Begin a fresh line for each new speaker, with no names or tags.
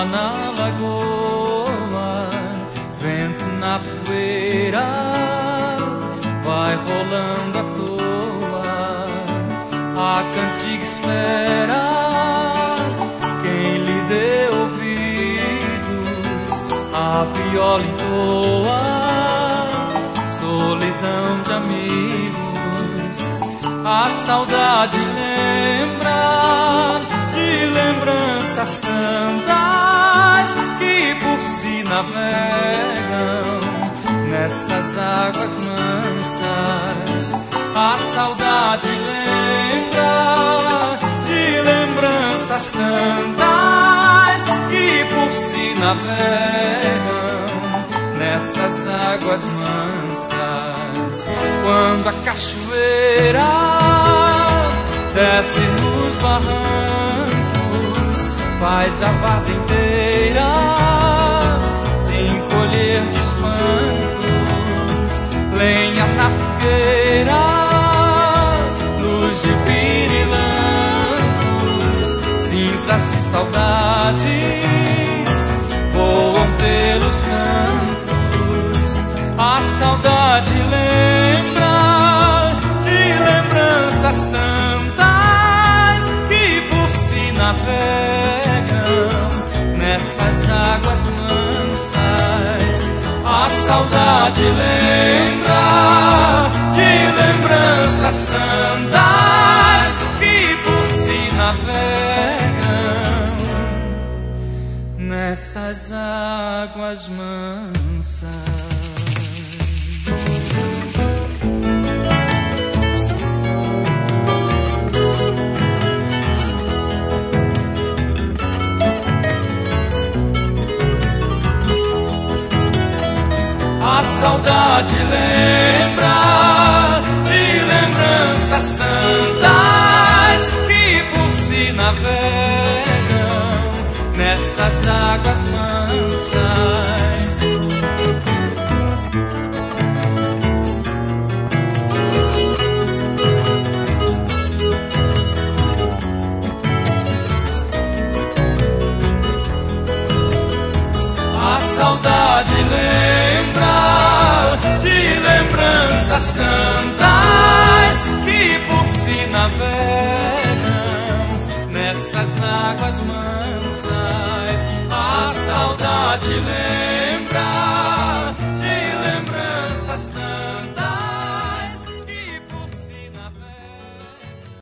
Água na lagoa, vento na poeira, vai rolando à toa. A cantiga espera quem lhe dê ouvidos, a viola entoa, solidão de amigos. A saudade lembra de lembranças tantas que por si navegam nessas águas mansas. A saudade lembra de lembranças tantas que por si navegam nessas águas mansas. Quando a cachoeira desce nos barrancos, faz a vaza inteira se encolher de espanto. Lenha na fogueira, luz de pirilampos, cinzas de saudades voam pelos campos. A saudade lembra de lembranças tantas que por si navegam nessas águas mansas. A saudade lembra de lembranças tantas que por si navegam nessas águas mansas. A saudade lembra de lembranças tantas que por si navegam nessas águas mansas. A saudade lembra de lembranças tantas que por si navegam nessas águas mansas. A saudade lembra